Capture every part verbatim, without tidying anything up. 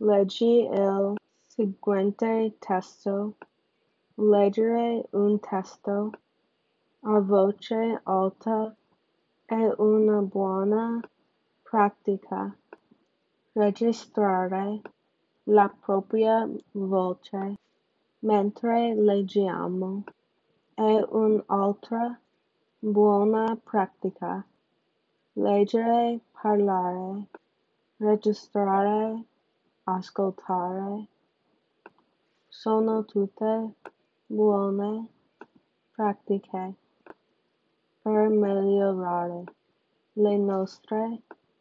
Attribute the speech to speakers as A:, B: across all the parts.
A: Leggi il seguente testo. Leggere un testo a voce alta è una buona pratica. Registrare la propria voce mentre leggiamo è un'altra buona pratica. Leggere, parlare, registrare, ascoltare sono tutte buone pratiche per migliorare le nostre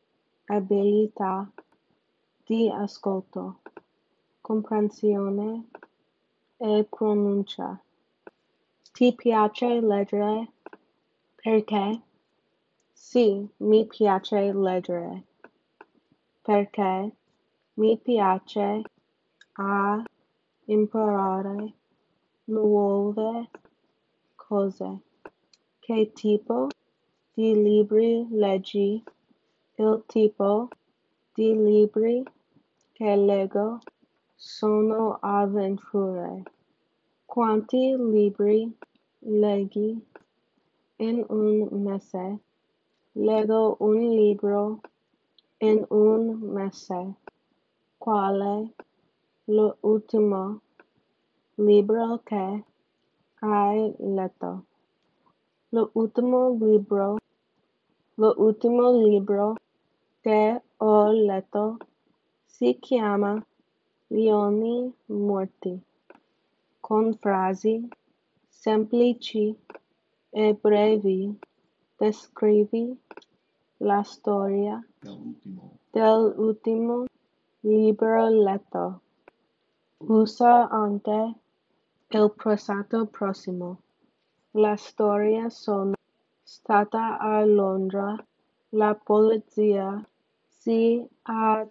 A: abilità di ascolto, comprensione e pronuncia. Ti piace leggere? Perché? Sì, mi piace leggere. Perché mi piace a imparare nuove cose. Che tipo di libri leggi? Il tipo di libri che leggo sono avventure. Quanti libri leggi in un mese? Leggo un libro in un mese. Quale l'ultimo libro che hai letto? L'ultimo libro, l'ultimo libro che ho letto si chiama Leoni morti, con frasi semplici e brevi descrivi la storia dell'ultimo libro letto. Usa anche il passato prossimo. La storia sono stata a Londra. La polizia si ha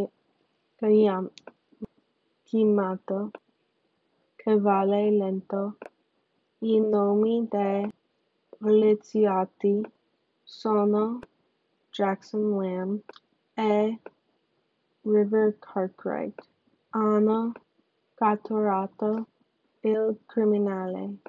A: chiamato Cavallo Lento. I nomi dei poliziotti sono Jackson Lamb e River Cartwright. Hanno catturato il criminale.